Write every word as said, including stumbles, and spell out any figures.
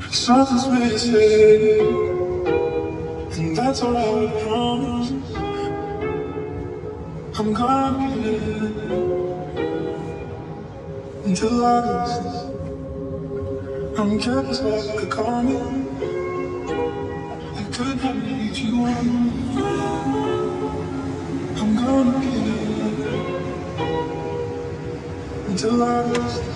Something's missing, and that's all I promise. I'm gonna get until August. I'm jealous like a comet. I could not meet you on. I'm gonna get until August.